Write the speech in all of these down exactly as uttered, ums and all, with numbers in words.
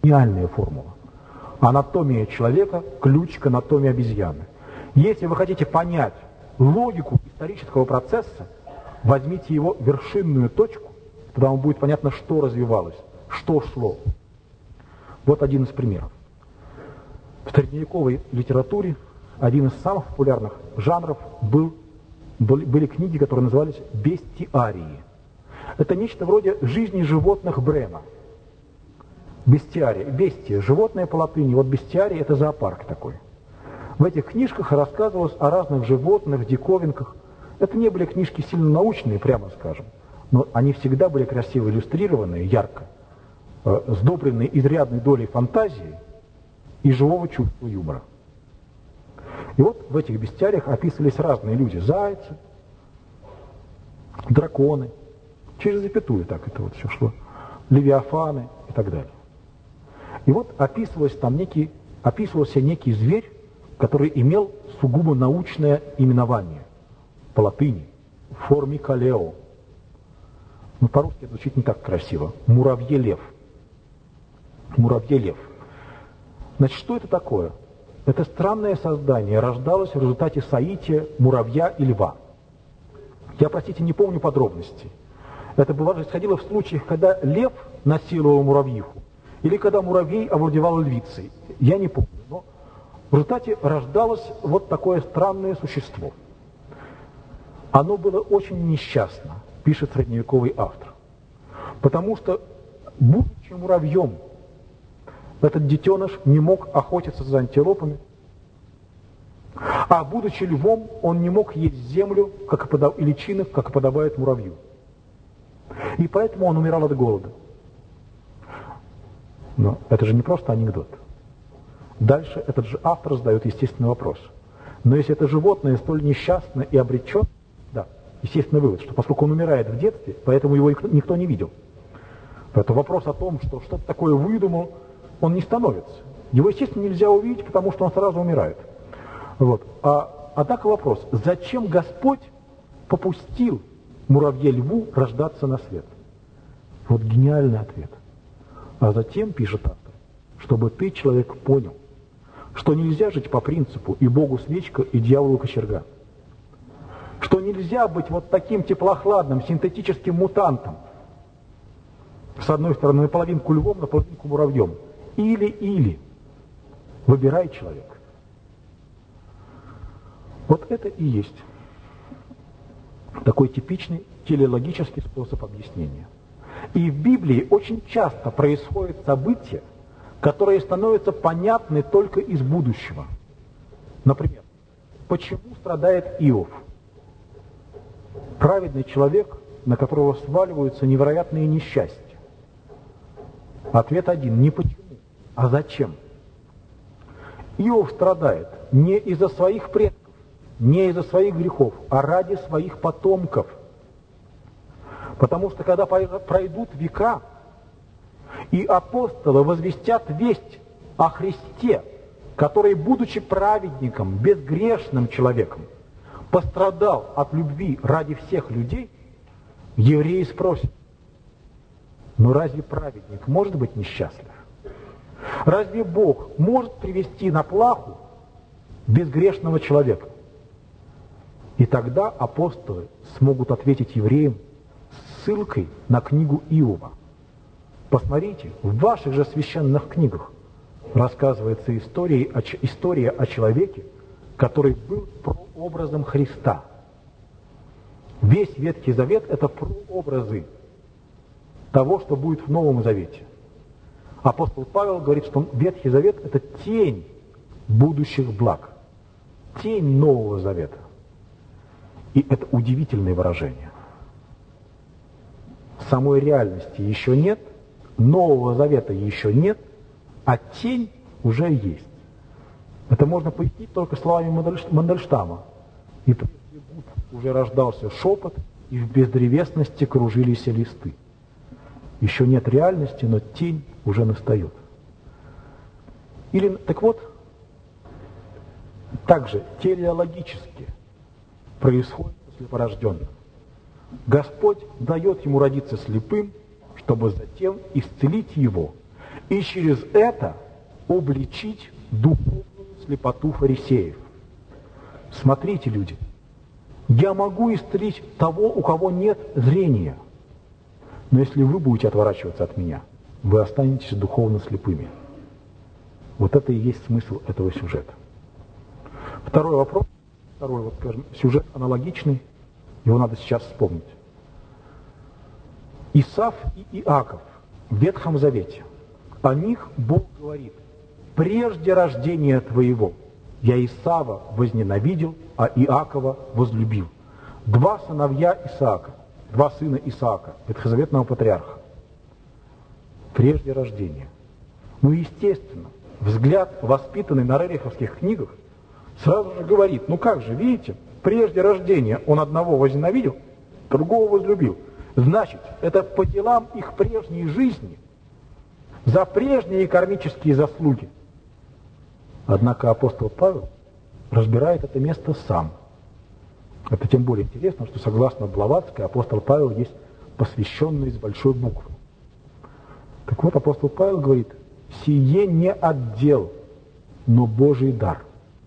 гениальная формула. Анатомия человека – ключ к анатомии обезьяны. Если вы хотите понять логику исторического процесса, возьмите его вершинную точку, тогда вам будет понятно, что развивалось, что шло. Вот один из примеров. В средневековой литературе один из самых популярных жанров был, были книги, которые назывались бестиарии. Это нечто вроде жизни животных Брема. Бестиарий, бестия, животное по латыни, вот бестиарий – это зоопарк такой. В этих книжках рассказывалось о разных животных, диковинках. Это не были книжки сильно научные, прямо скажем, но они всегда были красиво иллюстрированные, ярко, э, сдобренные изрядной долей фантазии и живого чувства юмора. И вот в этих бестиариях описывались разные люди. Зайцы, драконы, через запятую так это вот все шло, левиафаны и так далее. И вот описывался там некий, описывался некий зверь, который имел сугубо научное именование по латыни, формикалео. Но по-русски это звучит не так красиво. Муравье-лев. Муравье-лев. Значит, что это такое? Это странное создание рождалось в результате соития муравья и льва. Я, простите, не помню подробностей. Это происходило в случаях, когда лев насиловал муравьиху, или когда муравей овладевал львицей. Я не помню, но в результате рождалось вот такое странное существо. Оно было очень несчастно, пишет средневековый автор, потому что, будучи муравьем, этот детеныш не мог охотиться за антилопами, а будучи львом, он не мог есть землю как и подав... и личинок, как и подобает муравью. И поэтому он умирал от голода. Но это же не просто анекдот. Дальше этот же автор задает естественный вопрос. Но если это животное столь несчастно и обречен, да, естественный вывод, что поскольку он умирает в детстве, поэтому его никто не видел. Поэтому вопрос о том, что что-то такое выдумал, он не становится. Его, естественно, нельзя увидеть, потому что он сразу умирает. Вот. А, однако вопрос, зачем Господь попустил муравье-льву рождаться на свет? Вот гениальный ответ. А затем, пишет автор, чтобы ты, человек, понял, что нельзя жить по принципу и Богу свечка, и дьяволу кочерга. Что нельзя быть вот таким теплохладным, синтетическим мутантом. С одной стороны, наполовинку львом, наполовинку муравьем. Или-или. Выбирай, человек. Вот это и есть такой типичный телеологический способ объяснения. И в Библии очень часто происходят события, которые становятся понятны только из будущего. Например, почему страдает Иов? Праведный человек, на которого сваливаются невероятные несчастья. Ответ один: не почему, а зачем. Иов страдает не из-за своих предков, не из-за своих грехов, а ради своих потомков. Потому что когда пройдут века, и апостолы возвестят весть о Христе, который, будучи праведником, безгрешным человеком, пострадал от любви ради всех людей, евреи спросят: но разве праведник может быть несчастлив? Разве Бог может привести на плаху безгрешного человека? И тогда апостолы смогут ответить евреям ссылкой на книгу Иова. Посмотрите, в ваших же священных книгах рассказывается история о, история о человеке, который был прообразом Христа. Весь Ветхий Завет – это прообразы того, что будет в Новом Завете. Апостол Павел говорит, что Ветхий Завет – это тень будущих благ, тень Нового Завета. И это удивительное выражение. Самой реальности еще нет, Нового Завета еще нет, а тень уже есть. Это можно пояснить только словами Мандельштама. И прежде уже рождался шепот, и в бездревесности кружились листы. Еще нет реальности, но тень уже настает. Или, так вот, также телеологически происходит у слепорожденного. Господь дает ему родиться слепым, чтобы затем исцелить его и через это обличить духовную слепоту фарисеев. Смотрите, люди, я могу исцелить того, у кого нет зрения, но если вы будете отворачиваться от меня, вы останетесь духовно слепыми. Вот это и есть смысл этого сюжета. Второй вопрос, второй, вот, скажем, сюжет аналогичный, его надо сейчас вспомнить. Исав и Иаков в Ветхом Завете, о них Бог говорит: прежде рождения твоего я Исава возненавидел, а Иакова возлюбил. Два сыновья Исаака, два сына Исаака, ветхозаветного патриарха. Прежде рождения. Ну, естественно, взгляд, воспитанный на рериховских книгах, сразу же говорит: ну как же, видите, прежде рождения он одного возненавидел, другого возлюбил. Значит, это по делам их прежней жизни, за прежние кармические заслуги. Однако апостол Павел разбирает это место сам. Это тем более интересно, что согласно Блаватской, апостол Павел есть посвященный с большой буквы. Так вот, апостол Павел говорит: «Сие не отдел, но Божий дар.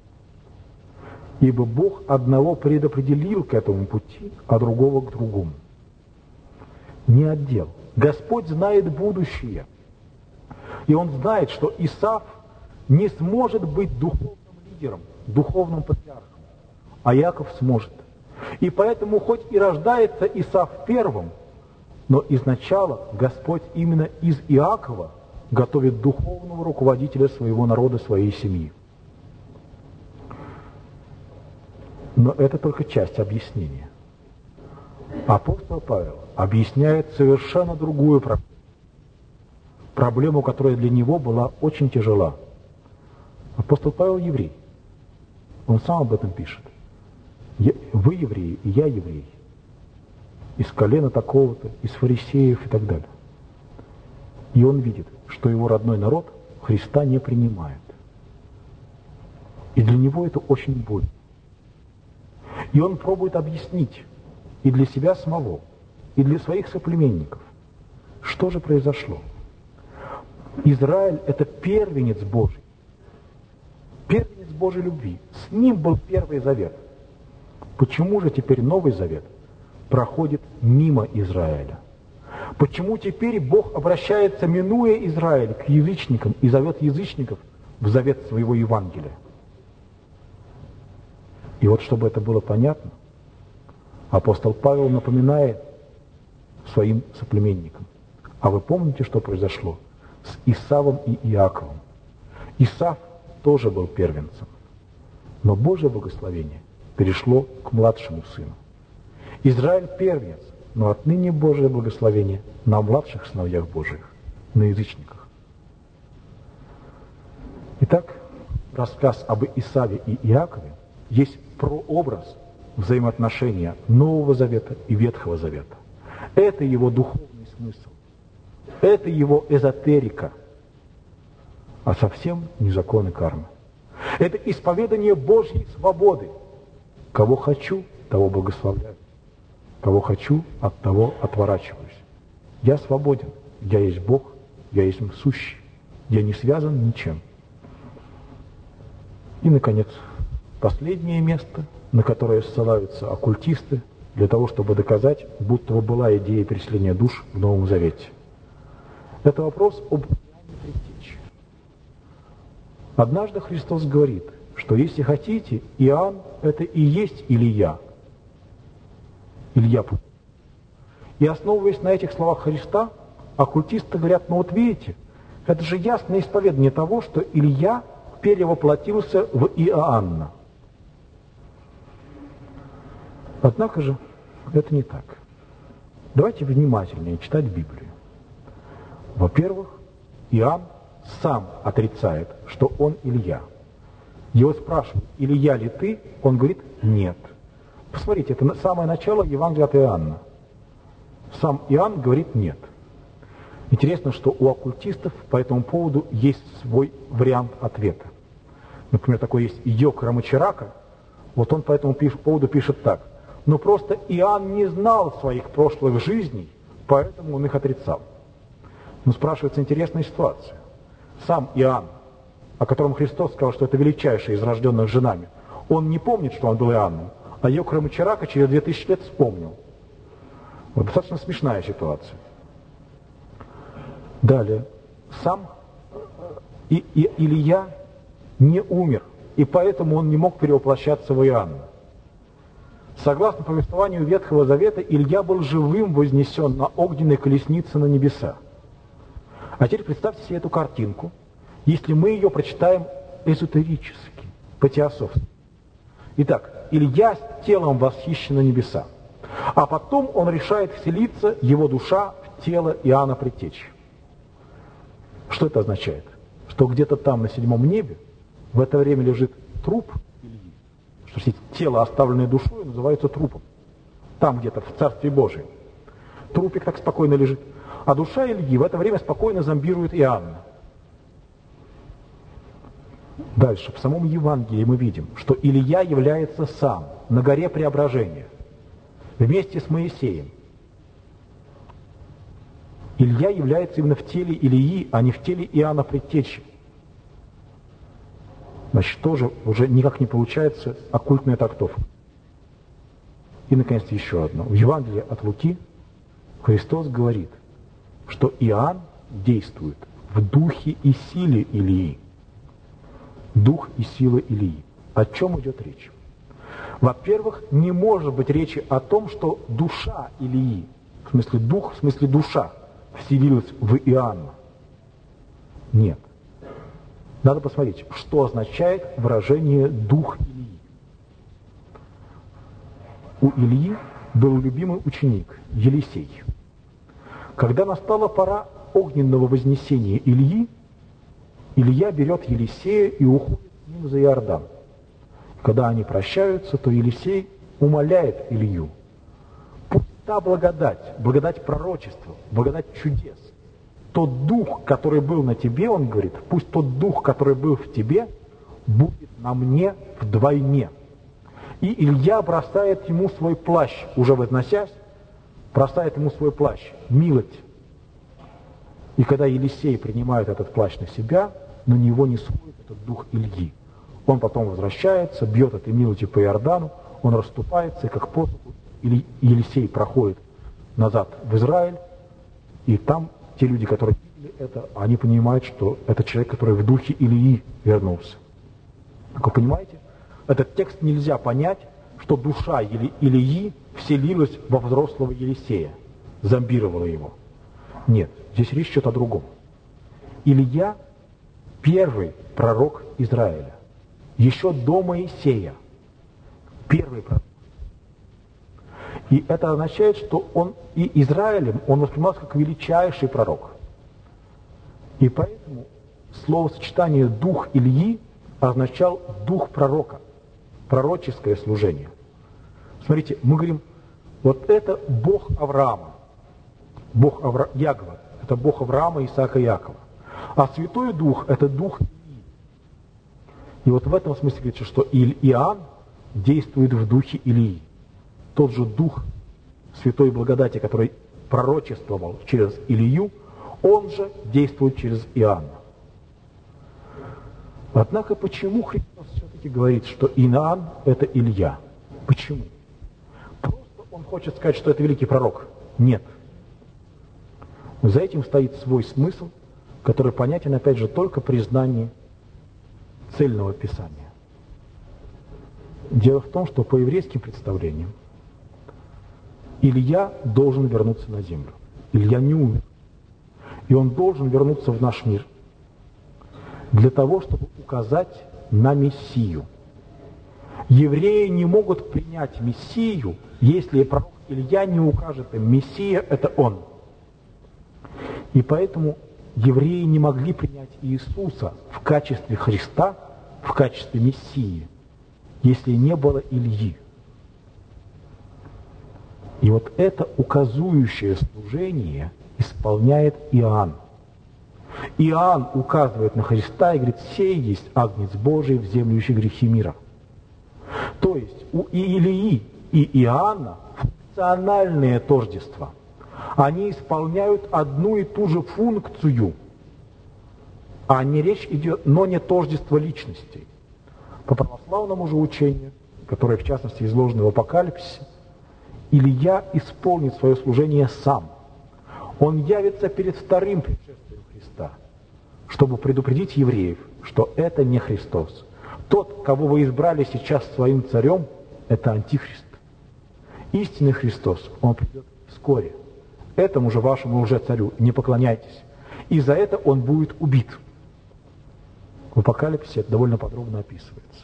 Ибо Бог одного предопределил к этому пути, а другого к другому». Не отдел. Господь знает будущее. И Он знает, что Исав не сможет быть духовным лидером, духовным патриархом, а Иаков сможет. И поэтому хоть и рождается Исав первым, но изначально Господь именно из Иакова готовит духовного руководителя своего народа, своей семьи. Но это только часть объяснения. Апостол Павел объясняет совершенно другую проблему. Проблему, которая для него была очень тяжела. Апостол Павел еврей. Он сам об этом пишет. Вы евреи, и я еврей. Из колена такого-то, из фарисеев и так далее. И он видит, что его родной народ Христа не принимает. И для него это очень больно. И он пробует объяснить и для себя самого, и для своих соплеменников, что же произошло. Израиль – это первенец Божий. Первенец Божьей любви. С ним был Первый Завет. Почему же теперь Новый Завет проходит мимо Израиля? Почему теперь Бог обращается, минуя Израиль, к язычникам и зовет язычников в завет своего Евангелия? И вот, чтобы это было понятно, апостол Павел напоминает своим соплеменникам: а вы помните, что произошло с Исавом и Иаковом? Исав тоже был первенцем, но Божье благословение перешло к младшему сыну. Израиль первенец, но отныне Божье благословение на младших сыновьях Божьих, на язычниках. Итак, рассказ об Исаве и Иакове есть прообраз взаимоотношения Нового Завета и Ветхого Завета. Это его духовный смысл. Это его эзотерика. А совсем не законы кармы. Это исповедание Божьей свободы. Кого хочу, того благословляю. Кого хочу, от того отворачиваюсь. Я свободен. Я есть Бог. Я есть сущий. Я не связан ничем. И, наконец, последнее место, на которое ссылаются оккультисты, для того, чтобы доказать, будто бы была идея переселения душ в Новом Завете. Это вопрос об Иоанне Предтече. Однажды Христос говорит, что если хотите, Иоанн – это и есть Илия. Илья. И основываясь на этих словах Христа, оккультисты говорят: ну вот видите, это же ясное исповедание того, что Илья перевоплотился в Иоанна. Однако же это не так. Давайте внимательнее читать Библию. Во-первых, Иоанн сам отрицает, что он Илья. Его спрашивают: Илья ли ты? Он говорит: нет. Посмотрите, это самое начало Евангелия от Иоанна. Сам Иоанн говорит: нет. Интересно, что у оккультистов по этому поводу есть свой вариант ответа. Например, такой есть Йог Рамачарака. Вот он по этому поводу пишет так: но просто Иоанн не знал своих прошлых жизней, поэтому он их отрицал. Но спрашивается интересная ситуация. сам Иоанн, о котором Христос сказал, что это величайший из рожденных женами, он не помнит, что он был Иоанном, а Йокрам Ичарака через две тысячи лет вспомнил. Вот достаточно смешная ситуация. Далее. Сам и, и, Илья не умер, и поэтому он не мог перевоплощаться в Иоанна. Согласно повествованию Ветхого Завета, Илья был живым вознесен на огненной колеснице на небеса. А теперь представьте себе эту картинку, если мы ее прочитаем эзотерически, по-теософски. Итак, Илья с телом восхищен на небеса, а потом он решает вселиться, его душа, в тело Иоанна Предтечи. Что это означает? Что где-то там, на седьмом небе, в это время лежит труп Ильи, что все тело, оставленное душой, называется трупом. Там где-то, в Царстве Божьем. Трупик так спокойно лежит. А душа Ильи в это время спокойно зомбирует Иоанна. Дальше, в самом Евангелии мы видим, что Илья является сам на горе Преображения, вместе с Моисеем. Илья является именно в теле Илии, а не в теле Иоанна Предтечи. Значит, тоже уже никак не получается оккультная трактовка. И, наконец, еще одно. В Евангелии от Луки Христос говорит, что Иоанн действует в духе и силе Илии. Дух и сила Илии. О чем идет речь? Во-первых, не может быть речи о том, что душа Илии, в смысле дух, в смысле душа, вселилась в Иоанна. Нет. Надо посмотреть, что означает выражение «дух Илии». У Илии был любимый ученик Елисей. Когда настала пора огненного вознесения Ильи, Илья берет Елисея и уходит с ним за Иордан. Когда они прощаются, то Елисей умоляет Илью: пусть та благодать, благодать пророчества, благодать чудес, тот дух, который был на тебе, он говорит, пусть тот дух, который был в тебе, будет на мне вдвойне. И Илья бросает ему свой плащ, уже возносясь, бросает ему свой плащ, милость. И когда Елисей принимает этот плащ на себя, на него не сходит этот дух Ильи. Он потом возвращается, бьет этой милостью по Иордану, он расступается, и как посуху Елисей проходит назад в Израиль, и там те люди, которые видели это, они понимают, что это человек, который в духе Илии вернулся. Как вы понимаете, этот текст нельзя понять, что душа Или, Илии вселилась во взрослого Елисея, зомбировала его. Нет, здесь речь идет о другом. Илья – первый пророк Израиля, еще до Моисея. Первый пророк. И это означает, что он и Израилем, он воспринимался как величайший пророк. И поэтому словосочетание «дух Ильи» означал «дух пророка», пророческое служение. Смотрите, мы говорим, вот это Бог Авраама, Бог Авра... Ягва, это Бог Авраама, Исаака и Якова. А Святой Дух – это Дух Илии. И вот в этом смысле говорится, что Иоанн действует в духе Илии. Тот же Дух Святой Благодати, который пророчествовал через Илию, он же действует через Иоанна. Однако почему Христос все-таки говорит, что Иоанн – это Илья? Почему? Просто он хочет сказать, что это великий пророк? Нет. За этим стоит свой смысл, который понятен, опять же, только при знании цельного Писания. Дело в том, что по еврейским представлениям Илья должен вернуться на землю. Илья не умер. И он должен вернуться в наш мир для того, чтобы указать на Мессию. Евреи не могут принять Мессию, если пророк Илья не укажет им: Мессия – это он. И поэтому евреи не могли принять Иисуса в качестве Христа, в качестве Мессии, если не было Ильи. И вот это указующее служение исполняет Иоанн. Иоанн указывает на Христа и говорит: «Сей есть Агнец Божий, вземлющий грехи мира». То есть у Илии и Иоанна функциональное тождество. Они исполняют одну и ту же функцию. а не речь идет, но не тождество личностей. По православному же учению, которое в частности изложено в Апокалипсисе, Илья исполнит свое служение сам. Он явится перед вторым пришествием Христа, чтобы предупредить евреев, что это не Христос. Тот, кого вы избрали сейчас своим царем, это Антихрист. Истинный Христос, Он придет вскоре. Этому же вашему лжецарю не поклоняйтесь. И за это он будет убит. В Апокалипсисе это довольно подробно описывается.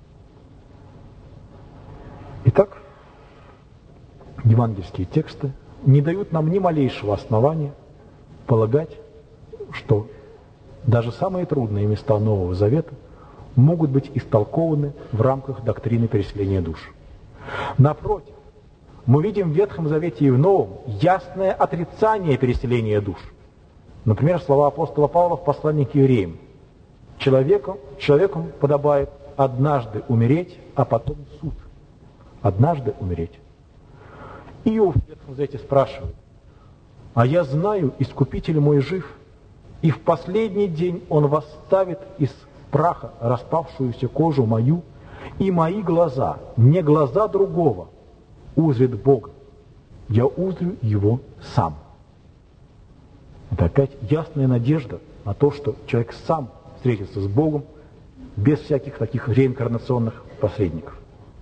Итак, евангельские тексты не дают нам ни малейшего основания полагать, что даже самые трудные места Нового Завета могут быть истолкованы в рамках доктрины переселения душ. Напротив, мы видим в Ветхом Завете и в Новом ясное отрицание переселения душ. Например, слова апостола Павла в послании к евреям. Человеку, человеку подобает однажды умереть, а потом суд. Однажды умереть. Иов в Ветхом Завете спрашивает: «А я знаю, Искупитель мой жив, и в последний день он восставит из праха распавшуюся кожу мою, и мои глаза, не глаза другого, узрит Бога. Я узрю Его сам». Это опять ясная надежда на то, что человек сам встретится с Богом без всяких таких реинкарнационных посредников.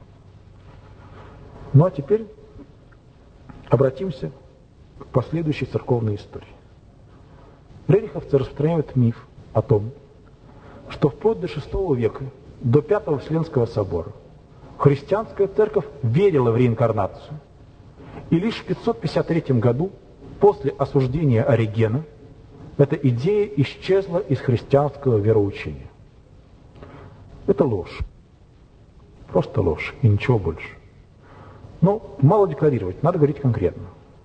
Ну а теперь обратимся к последующей церковной истории. Рериховцы распространяют миф о том, что вплоть до шестого века, до Пятого Вселенского собора, христианская церковь верила в реинкарнацию, и лишь в пятьсот пятьдесят третьем году, после осуждения Оригена, эта идея исчезла из христианского вероучения. Это ложь. Просто ложь, и ничего больше. Но мало декларировать, надо говорить конкретно.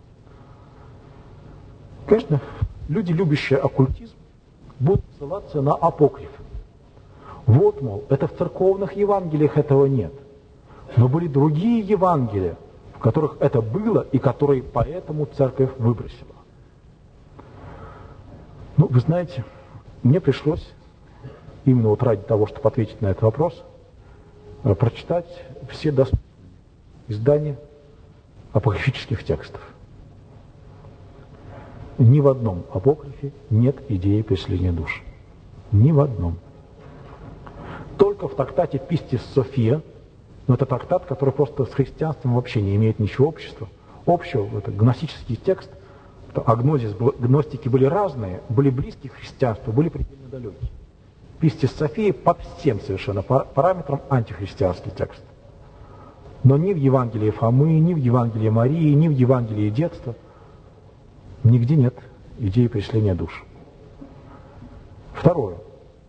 Конечно, люди, любящие оккультизм, будут ссылаться на апокриф. Вот, мол, это в церковных Евангелиях этого нет. Но были другие Евангелия, в которых это было и которые поэтому церковь выбросила. Ну, вы знаете, мне пришлось, именно вот ради того, чтобы ответить на этот вопрос, прочитать все доступные издания апокрифических текстов. Ни в одном апокрифе нет идеи переселения душ. Ни в одном. Только в трактате Пистис София, но это трактат, который просто с христианством вообще не имеет ничего общества, общего, это гностический текст, а гнозис, гностики были разные, были близкие к христианству, были предельно далекие. Пистис София под всем совершенно параметрам антихристианский текст. Но ни в Евангелии Фомы, ни в Евангелии Марии, ни в Евангелии детства нигде нет идеи переселения душ. Второе.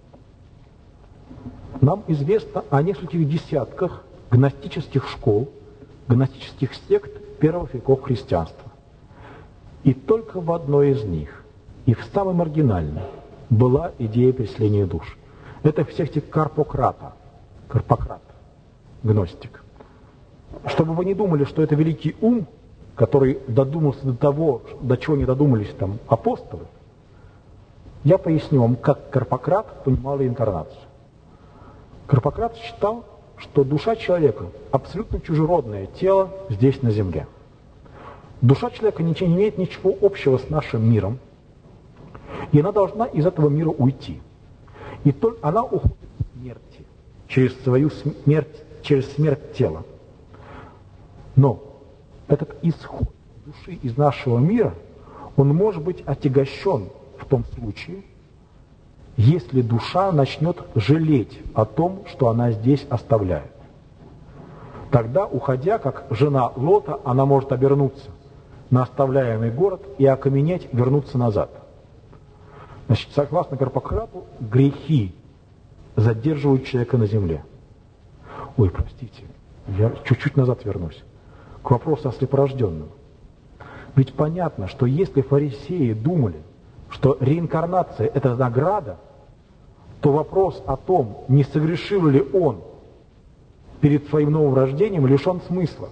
Нам известно о нескольких десятках гностических школ, гностических сект первых веков христианства. И только в одной из них, и в самой маргинальной, была идея переселения душ. Это в секте Карпократа, Карпократ, гностик. Чтобы вы не думали, что это великий ум, который додумался до того, до чего не додумались там апостолы, я поясню вам, как Карпократ понимал реинкарнацию. Карпократ считал, что душа человека абсолютно чужеродное тело здесь на земле. Душа человека ничего, не имеет ничего общего с нашим миром, и она должна из этого мира уйти. И только она уходит к смерти, через свою смерть, через смерть тела. Но этот исход души из нашего мира, он может быть отягощен в том случае, если душа начнет жалеть о том, что она здесь оставляет. Тогда, уходя, как жена Лота, она может обернуться на оставляемый город и окаменеть, вернуться назад. Значит, согласно Карпократу, грехи задерживают человека на земле. Ой, простите, я чуть-чуть назад вернусь. К вопросу о слепорожденном. Ведь понятно, что если фарисеи думали, что реинкарнация – это награда, то вопрос о том, не согрешил ли он перед своим новым рождением, лишен смысла.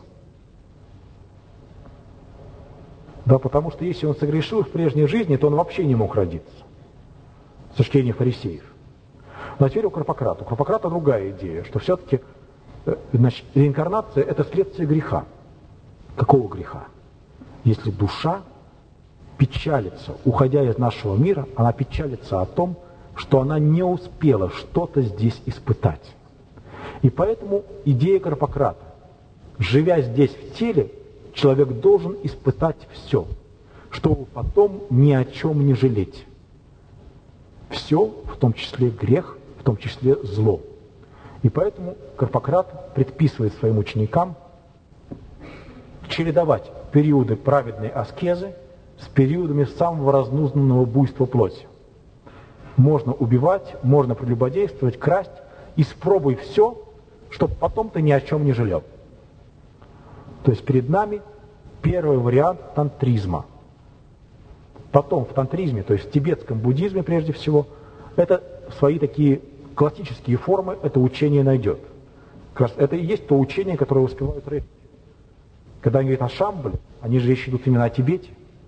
Да, потому что если он согрешил в прежней жизни, то он вообще не мог родиться. с точки зрения фарисеев. Но теперь у Карпократа. У Карпократа другая идея, что все-таки значит, реинкарнация – это следствие греха. Какого греха? Если душа печалится, уходя из нашего мира, она печалится о том, что она не успела что-то здесь испытать. И поэтому идея Карпократа. Живя здесь в теле, человек должен испытать все, чтобы потом ни о чем не жалеть. Все, в том числе грех, в том числе зло. И поэтому Карпократ предписывает своим ученикам чередовать периоды праведной аскезы с периодами самого разнузданного буйства плоти. Можно убивать, можно прелюбодействовать, красть, испробуй все, чтобы потом ты ни о чем не жалел. То есть перед нами первый вариант тантризма. Потом в тантризме, то есть в тибетском буддизме прежде всего, это свои такие классические формы, это учение найдет. Как раз это и есть то учение, которое успевают рейхи. Когда они говорят о Шамбале, они же речь идут именно о Тибете.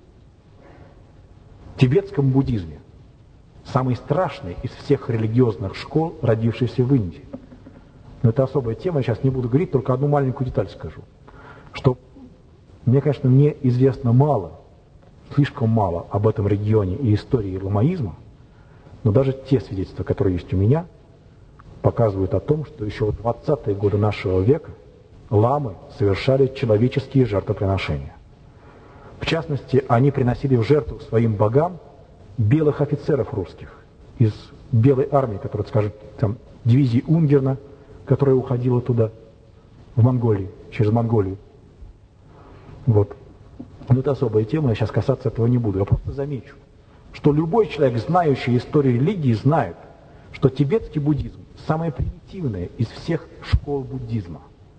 В тибетском буддизме самый страшный из всех религиозных школ, родившийся в Индии. Но это особая тема, я сейчас не буду говорить, только одну маленькую деталь скажу. Что мне, конечно, мне известно мало, слишком мало об этом регионе и истории ламаизма, но даже те свидетельства, которые есть у меня, показывают о том, что еще в двадцатые годы нашего века ламы совершали человеческие жертвоприношения. В частности, они приносили в жертву своим богам белых офицеров русских из белой армии, которая, скажем, там, дивизии Унгерна, которая уходила туда, в Монголию, через Монголию. Вот. Но это особая тема, я сейчас касаться этого не буду. Я просто замечу, что любой человек, знающий историю религии, знает, что тибетский буддизм самая примитивная из всех школ буддизма.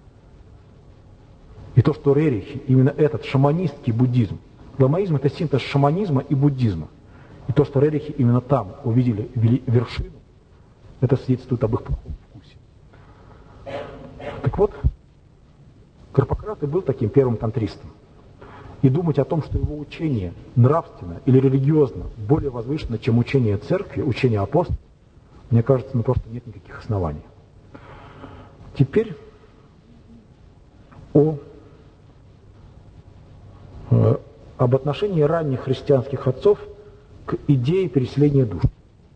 И то, что рерихи, именно этот шаманистский буддизм, ламаизм – это синтез шаманизма и буддизма. И то, что рерихи именно там увидели вершину, это свидетельствует об их плохом вкусе. Так вот, Карпократ и был таким первым тантристом. И думать о том, что его учение нравственно или религиозно более возвышено, чем учение церкви, учение апостолов, мне кажется, ну просто нет никаких оснований. Теперь о, э, об отношении ранних христианских отцов к идее переселения душ.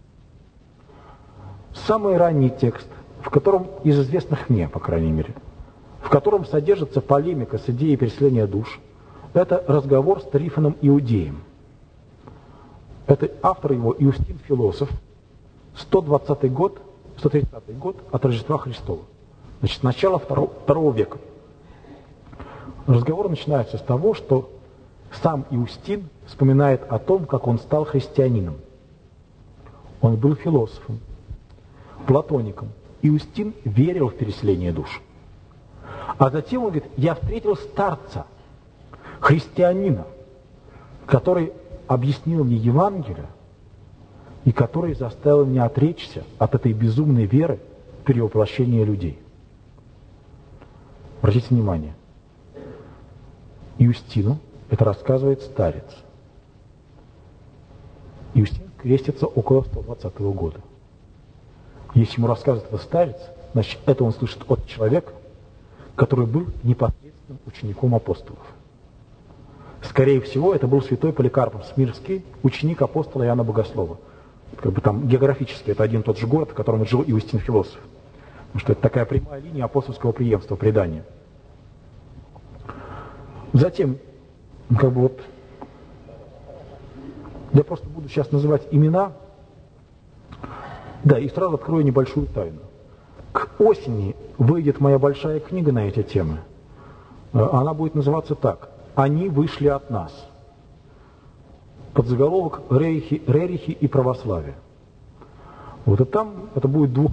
Самый ранний текст, в котором, из известных мне, по крайней мере, в котором содержится полемика с идеей переселения душ, это разговор с Трифоном Иудеем. Это автор его Иустин Философ, сто двадцатый год, сто тридцатый год от Рождества Христова. Значит, с начала второго, второго века. Разговор начинается с того, что сам Иустин вспоминает о том, как он стал христианином. Он был философом, платоником. Иустин верил в переселение душ. А затем он говорит, я встретил старца, христианина, который объяснил мне Евангелие и который заставил меня отречься от этой безумной веры в перевоплощение людей. Обратите внимание, Иустину это рассказывает старец. Иустин крестится около сто двадцатого года. Если ему рассказывает это старец, значит, это он слышит от человека, который был непосредственным учеником апостолов. Скорее всего, это был святой Поликарп Смирский, ученик апостола Иоанна Богослова. Как бы там географически это один и тот же город, в котором жил Иустин Философ. Потому что это такая прямая линия апостольского преемства, предания. Затем, как бы вот, я просто буду сейчас называть имена, да, и сразу открою небольшую тайну. К осени выйдет моя большая книга на эти темы. Она будет называться так: «Они вышли от нас». Подзаголовок «Рерихи, Рерихи и православие». Вот и там это будет двух,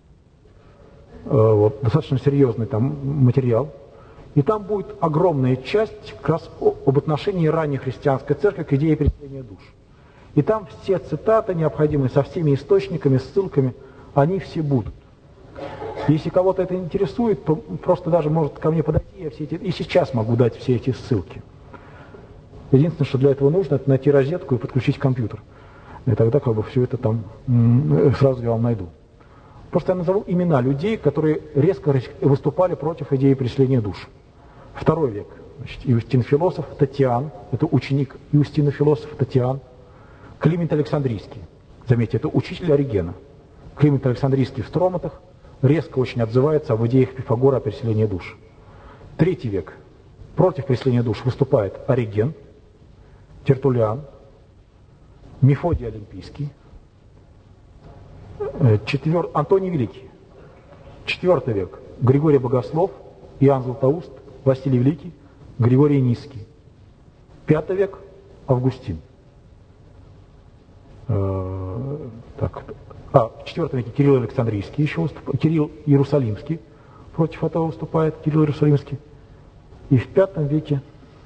вот, достаточно серьезный там материал. И там будет огромная часть как раз об отношении ранней христианской церкви к идее переселения душ. И там все цитаты необходимые, со всеми источниками, ссылками, они все будут. Если кого-то это интересует, то просто даже может ко мне подойти, я все эти, и сейчас могу дать все эти ссылки. Единственное, что для этого нужно, это найти розетку и подключить компьютер. И тогда как бы все это там сразу я вам найду. Просто я назову имена людей, которые резко выступали против идеи преследования душ. Второй век. Значит, Иустин Философ, Татьян, это ученик Иустина Философа, Татьян. Климент Александрийский, заметьте, это учитель Оригена. Климент Александрийский в Строматах резко очень отзывается об идеях Пифагора о переселении душ. Третий век. Против переселения душ выступает Ориген, Тертуллиан, Мефодий Олимпийский, четвер... Антоний Великий. Четвертый век. Григорий Богослов, Иоанн Златоуст, Василий Великий, Григорий Низкий. Пятый век. Августин. Так, а, в четвертом веке Кирилл Александрийский еще выступает, Кирилл Иерусалимский против этого выступает, Кирилл Иерусалимский. И в пятом веке,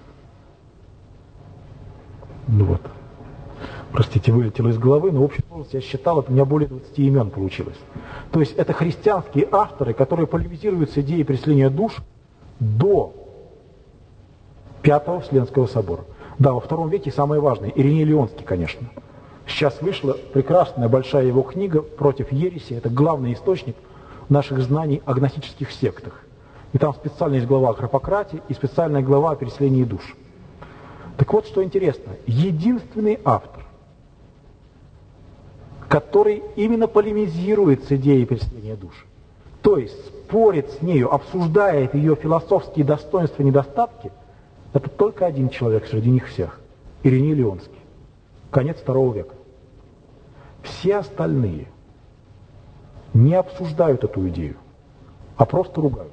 ну вот, простите, вылетело из головы, но в общем я считал, это у меня более двадцати имен получилось. То есть это христианские авторы, которые полемизируют с идеей преследования душ до Пятого Вселенского собора. Да, во втором веке самое важное, Ириней Лионский, конечно. Сейчас вышла прекрасная большая его книга «Против ереси». Это главный источник наших знаний о гностических сектах. И там специально есть глава о Хропократии и специальная глава о переселении душ. Так вот, что интересно. Единственный автор, который именно полемизирует с идеей переселения душ, то есть спорит с нею, обсуждает ее философские достоинства и недостатки, это только один человек среди них всех. Ириней Лионский. Конец второго века. Все остальные не обсуждают эту идею, а просто ругают.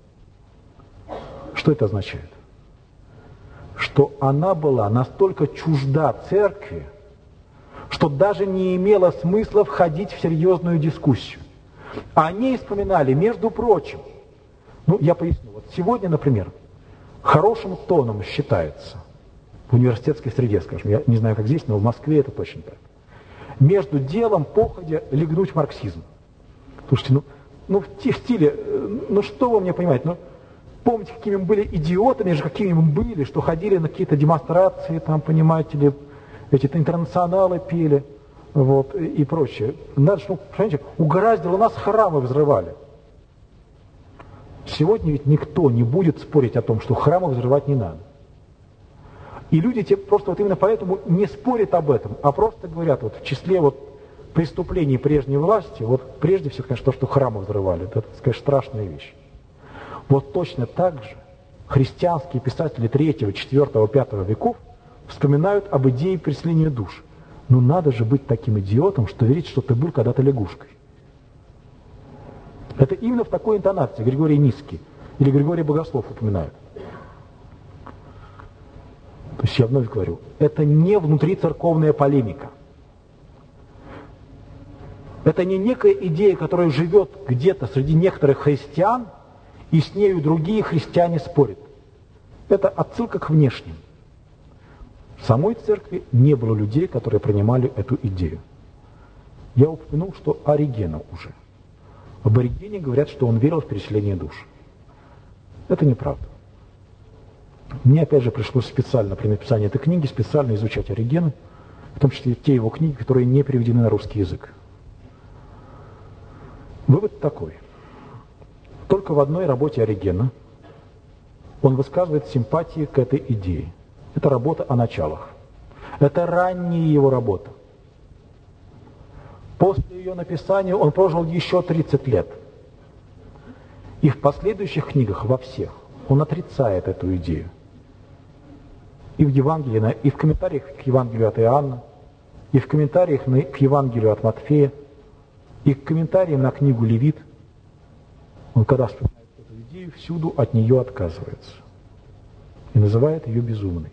Что это означает? Что она была настолько чужда церкви, что даже не имело смысла входить в серьезную дискуссию. О ней вспоминали, между прочим, ну, я поясню, вот сегодня, например, хорошим тоном считается, в университетской среде, скажем, я не знаю, как здесь, но в Москве это точно так, между делом походя легнуть в марксизм. Слушайте, ну, ну в, в стиле, ну что вы мне понимаете, ну, помните, какими мы были идиотами же, какими мы были, что ходили на какие-то демонстрации, там, понимаете ли, эти интернационалы пели, вот, и, и прочее. Надо, ну, понимаете, угораздило, нас храмы взрывали. Сегодня ведь никто не будет спорить о том, что храмы взрывать не надо. И люди те просто вот именно поэтому не спорят об этом, а просто говорят, вот в числе вот преступлений прежней власти, вот прежде всего, конечно, то, что храмы взрывали, это, так сказать, страшная вещь. Вот точно так же христианские писатели третьего, четвёртого, пятого веков вспоминают об идее переселения душ. Ну надо же быть таким идиотом, что верить, что ты был когда-то лягушкой. Это именно в такой интонации Григорий Низкий или Григорий Богослов упоминают. То есть я вновь говорю, это не внутрицерковная полемика. Это не некая идея, которая живет где-то среди некоторых христиан, и с нею другие христиане спорят. Это отсылка к внешним. В самой церкви не было людей, которые принимали эту идею. Я упомянул, что Оригена уже. Об Оригене говорят, что он верил в переселение душ. Это неправда. Мне, опять же, пришлось специально при написании этой книги специально изучать Оригена, в том числе те его книги, которые не переведены на русский язык. Вывод такой. Только в одной работе Оригена он высказывает симпатии к этой идее. Это работа о началах. Это ранняя его работа. После ее написания он прожил еще тридцать лет. И в последующих книгах, во всех, он отрицает эту идею. И в Евангелии, и в комментариях к Евангелию от Иоанна, и в комментариях к Евангелию от Матфея, и к комментариям на книгу Левит. Он, когда вспоминает эту идею, всюду от нее отказывается. И называет ее безумной.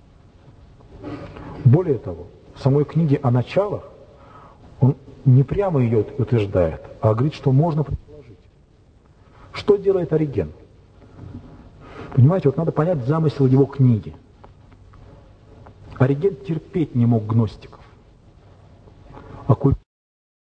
Более того, в самой книге о началах он не прямо ее утверждает, а говорит, что можно предположить. Что делает Ориген? Понимаете, вот надо понять замысел его книги. Ориген терпеть не мог гностиков, оккультистов.